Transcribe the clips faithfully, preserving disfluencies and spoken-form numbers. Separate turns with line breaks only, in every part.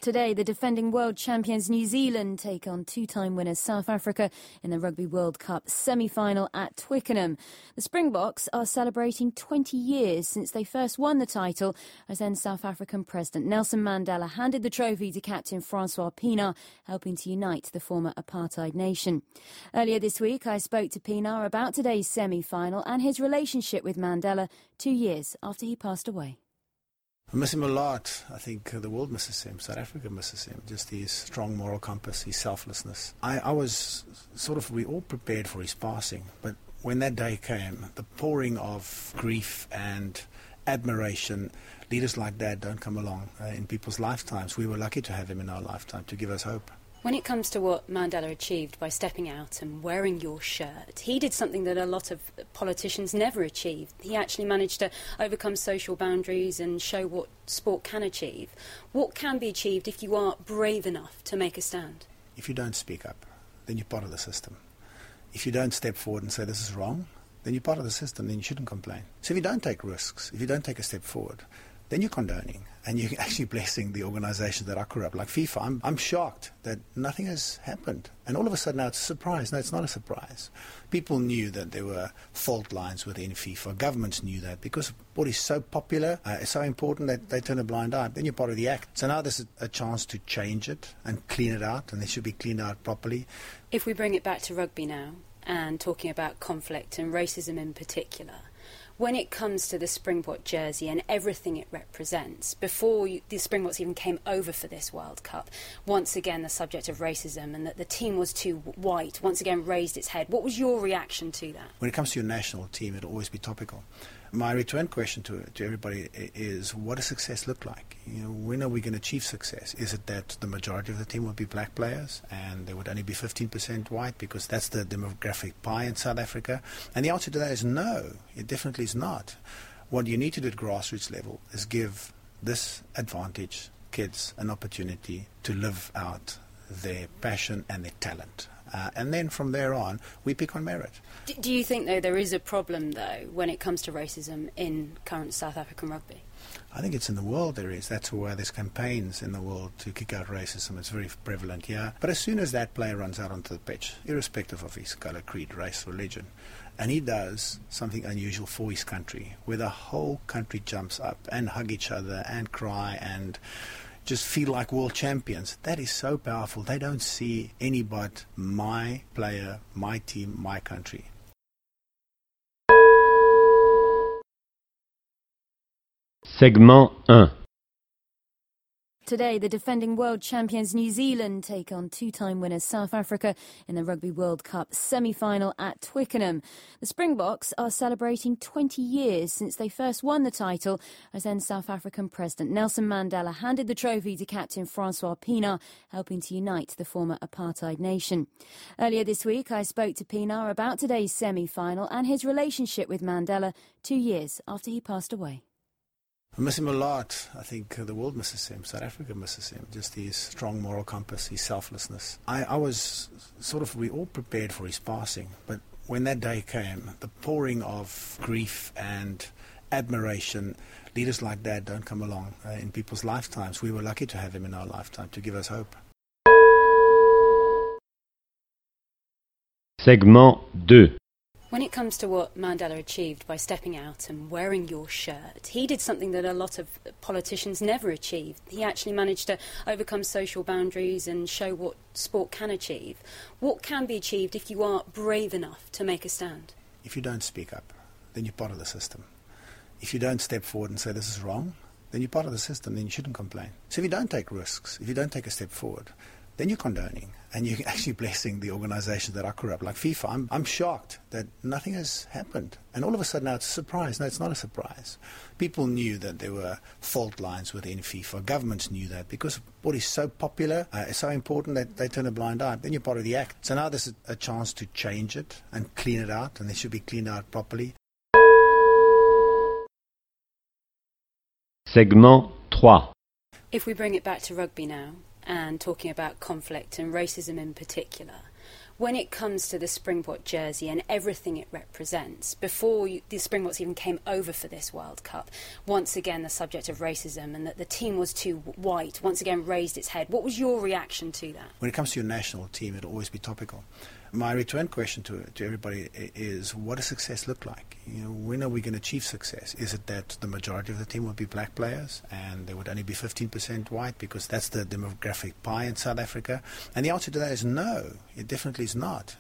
Today, the defending world champions New Zealand take on two-time winners South Africa in the Rugby World Cup semi-final at Twickenham. The Springboks are celebrating twenty years since they first won the title, as then South African President Nelson Mandela handed the trophy to Captain Francois Pienaar, helping to unite the former apartheid nation. Earlier this week, I spoke to Pienaar about today's semi-final and his relationship with Mandela two years after he passed away.
I miss him a lot. I think the world misses him. South Africa misses him. Just his strong moral compass, his selflessness. I, I was sort of, we all prepared for his passing. But when that day came, the pouring of grief and admiration, leaders like that don't come along uh, in people's lifetimes. We were lucky to have him in our lifetime to give us hope.
When it comes to what Mandela achieved by stepping out and wearing your shirt, he did something that a lot of politicians never achieved. He actually managed to overcome social boundaries and show what sport can achieve. What can be achieved if you are brave enough to make a stand?
If you don't speak up, then you're part of the system. If you don't step forward and say this is wrong, then you're part of the system, then you shouldn't complain. So if you don't take risks, if you don't take a step forward, then you're condoning and you're actually blessing the organizations that are corrupt, like FIFA. I'm, I'm shocked that nothing has happened. And all of a sudden now it's a surprise. No, it's not a surprise. People knew that there were fault lines within FIFA. Governments knew that because sport is so popular, uh, it's so important that they turn a blind eye. Then you're part of the act. So now there's a, a chance to change it and clean it out, and it should be cleaned out properly.
If we bring it back to rugby now and talking about conflict and racism in particular, when it comes to the Springbok jersey and everything it represents, before you, the Springboks even came over for this World Cup, once again the subject of racism and that the team was too white once again raised its head. What was your reaction to that?
When it comes to your national team, it'll always be topical. My return question to to everybody is, what does success look like? You know, when are we going to achieve success? Is it that the majority of the team will be black players and there would only be fifteen percent white because that's the demographic pie in South Africa? And the answer to that is no, it definitely is not. What you need to do at grassroots level is give this advantaged kids an opportunity to live out their passion and their talent. Uh, and then from there on, we pick on merit.
Do, do you think, though, there is a problem, though, when it comes to racism in current South African rugby?
I think it's in the world there is. That's why there's campaigns in the world to kick out racism. It's very prevalent here. But as soon as that player runs out onto the pitch, irrespective of his colour, creed, race, religion, and he does something unusual for his country, where the whole country jumps up and hug each other and cry and just feel like world champions. That is so powerful. They don't see any but my player, my team, my country.
Segment one.
Today, the defending world champions New Zealand take on two-time winners South Africa in the Rugby World Cup semi-final at Twickenham. The Springboks are celebrating twenty years since they first won the title, as then South African President Nelson Mandela handed the trophy to Captain Francois Pienaar, helping to unite the former apartheid nation. Earlier this week, I spoke to Pienaar about today's semi-final and his relationship with Mandela two years after he passed away.
I miss him a lot. I think the world misses him. South Africa misses him. Just his strong moral compass, his selflessness. I, I was sort of, we all prepared for his passing. But when that day came, the pouring of grief and admiration, leaders like that don't come along uh, in people's lifetimes. We were lucky to have him in our lifetime to give us hope.
Segment two.
When it comes to what Mandela achieved by stepping out and wearing your shirt, he did something that a lot of politicians never achieved. He actually managed to overcome social boundaries and show what sport can achieve. What can be achieved if you are brave enough to make a stand?
If you don't speak up, then you're part of the system. If you don't step forward and say this is wrong, then you're part of the system, then you shouldn't complain. So if you don't take risks, if you don't take a step forward, then you're condoning and you're actually blessing the organizations that are corrupt, like FIFA. I'm, I'm shocked that nothing has happened. And all of a sudden now it's a surprise. No, it's not a surprise. People knew that there were fault lines within FIFA. Governments knew that because sport is so popular, uh, it's so important that they turn a blind eye. Then you're part of the act. So now there's a, a chance to change it and clean it out, and it should be cleaned out properly.
Segment three.
If we bring it back to rugby now and talking about conflict and racism in particular, When it comes to the Springbok jersey and everything it represents, before you, the Springboks even came over for this World Cup, once again the subject of racism and that the team was too white once again raised its head. What was your reaction to that?
When it comes to your national team, it'll always be topical. My return question to to everybody is, what does success look like? You know, when are we going to achieve success? Is it that the majority of the team would be black players and there would only be fifteen percent white because that's the demographic pie in South Africa? And the answer to that is no, it definitely is not.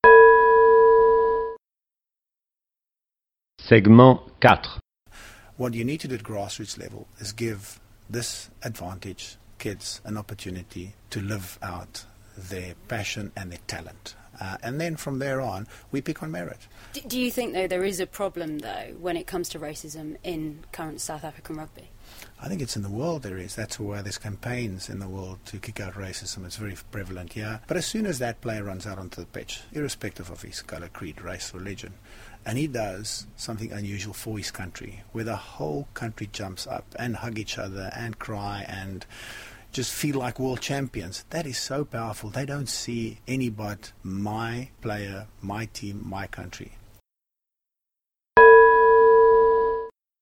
Segment four.
What you need to do at grassroots level is give this advantaged kids an opportunity to live out their passion and their talent. Uh, and then from there on, we pick on merit.
Do, do you think, though, there is a problem, though, when it comes to racism in current South African rugby?
I think it's in the world there is. That's why there's campaigns in the world to kick out racism. It's very prevalent here. But as soon as that player runs out onto the pitch, irrespective of his colour, creed, race, religion, and he does something unusual for his country, where the whole country jumps up and hug each other and cry and just feel like world champions. That is so powerful. They don't see any but my player, my team, my country.